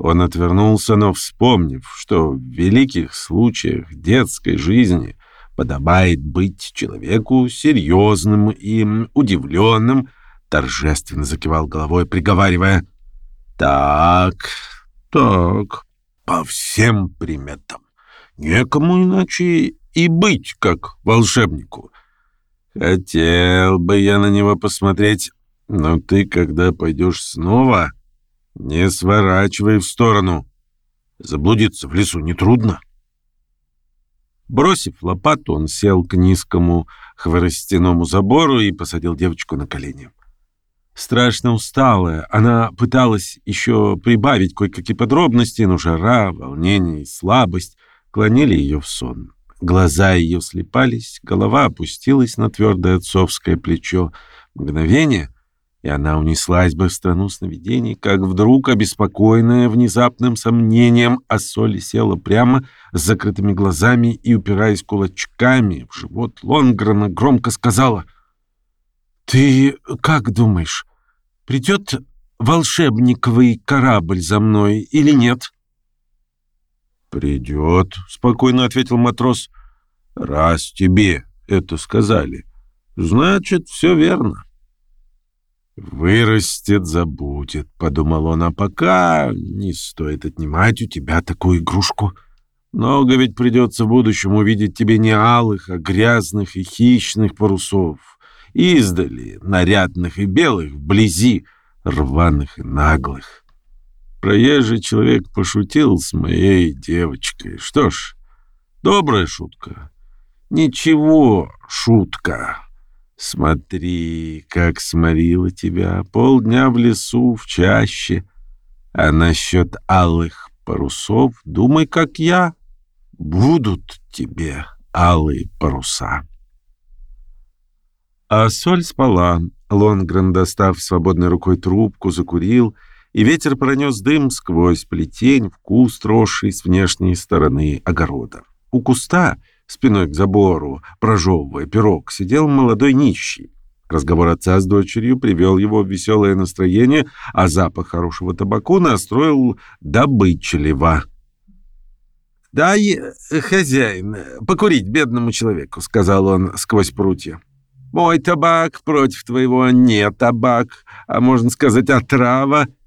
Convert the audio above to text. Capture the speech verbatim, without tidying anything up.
Он отвернулся, но, вспомнив, что в великих случаях детской жизни подобает быть человеку серьезным и удивленным, торжественно закивал головой, приговаривая: «Так, так, по всем приметам. Некому иначе и быть, как волшебнику. Хотел бы я на него посмотреть, но ты, когда пойдешь снова, не сворачивай в сторону. Заблудиться в лесу нетрудно». Бросив лопату, он сел к низкому хворостяному забору и посадил девочку на колени. Страшно усталая, она пыталась еще прибавить кое-какие подробности, но жара, волнение и слабость клонили ее в сон. Глаза ее слипались, голова опустилась на твердое отцовское плечо. Мгновение, и она унеслась бы в страну сновидений, как вдруг, обеспокоенная внезапным сомнением, Ассоль села прямо с закрытыми глазами и, упираясь кулачками в живот Лонгрена, громко сказала: «Ты как думаешь, придет волшебниковый корабль за мной или нет?» «Придет», — спокойно ответил матрос. «Раз тебе это сказали, значит, все верно». «Вырастет, забудет», — подумал он, — «а пока не стоит отнимать у тебя такую игрушку. Много ведь придется в будущем увидеть тебе не алых, а грязных и хищных парусов, издали нарядных и белых, вблизи рваных и наглых». Проезжий человек пошутил с моей девочкой. Что ж, добрая шутка. Ничего, шутка. Смотри, как сморила тебя полдня в лесу, в чаще. А насчет алых парусов думай, как я. Будут тебе алые паруса. А Соль спала. Лонгрен, достав свободной рукой трубку, закурил, и ветер пронес дым сквозь плетень в куст, росший с внешней стороны огорода. У куста, спиной к забору, прожевывая пирог, сидел молодой нищий. Разговор отца с дочерью привел его в веселое настроение, а запах хорошего табаку настроил добычливо. «Дай, хозяин, покурить бедному человеку», — сказал он сквозь прутья. «Мой табак против твоего не табак, а, можно сказать, отрава.